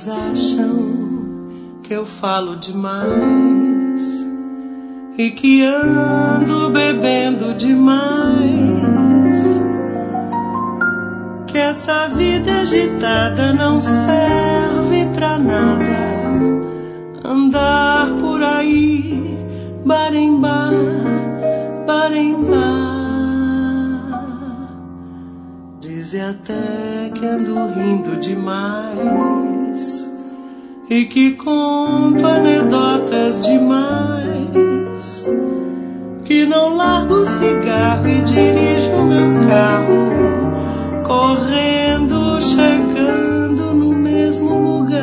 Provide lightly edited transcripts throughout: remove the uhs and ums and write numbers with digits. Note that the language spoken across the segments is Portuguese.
amigos acham que eu falo demais e que ando bebendo demais, que essa vida agitada não serve pra nada, andar por aí, bar em bar, bar em bar. Dizem até que ando rindo demais e que conto anedotas demais, que não largo o cigarro e dirijo o meu carro, correndo, chegando no mesmo lugar.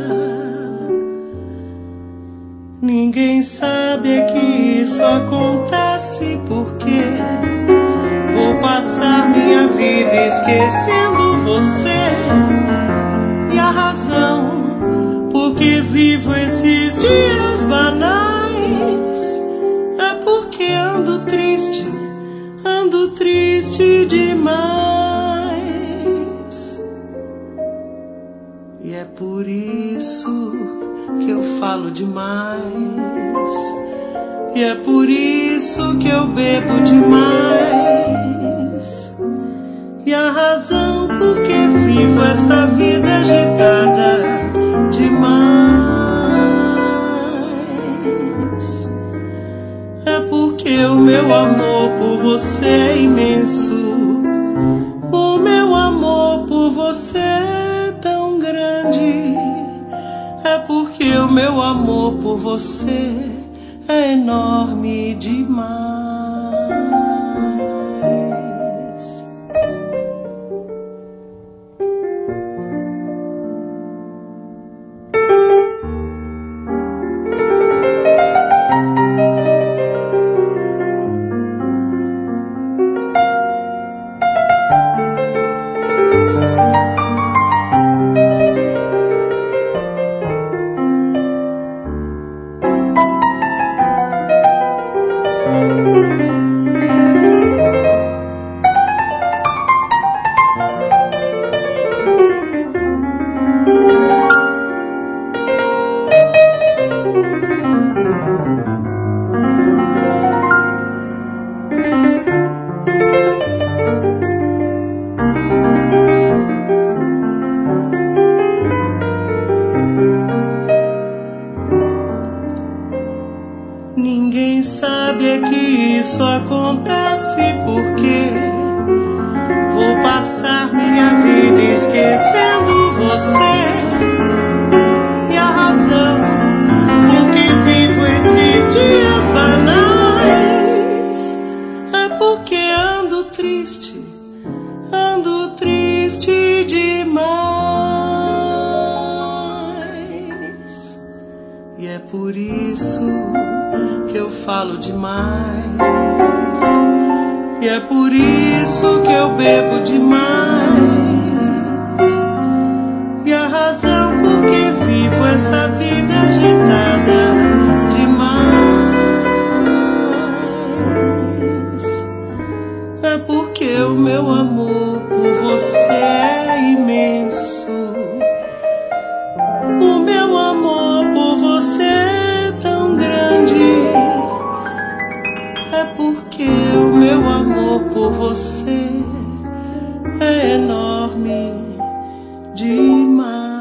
Ninguém sabe é que isso acontece porque vou passar minha vida esquecendo você. E a razão por que vivo esses dias banais é porque ando triste demais. E é por isso que eu falo demais, e é por isso que eu bebo demais. E a razão por que vivo essa vida agitada demais é porque o meu amor por você é imenso, o meu amor por você é tão grande, é porque o meu amor por você é enorme demais. Ninguém sabe é que isso acontece porque vou passar minha vida esquecendo você. E a razão por que vivo esses dias banais é porque ando triste demais. E é por isso que eu falo demais, e é por isso que eu bebo demais. E a razão por que vivo essa vida agitada demais é porque o meu amor por você é imenso, o meu amor por você é tão grande, é porque o meu amor por você é enorme demais.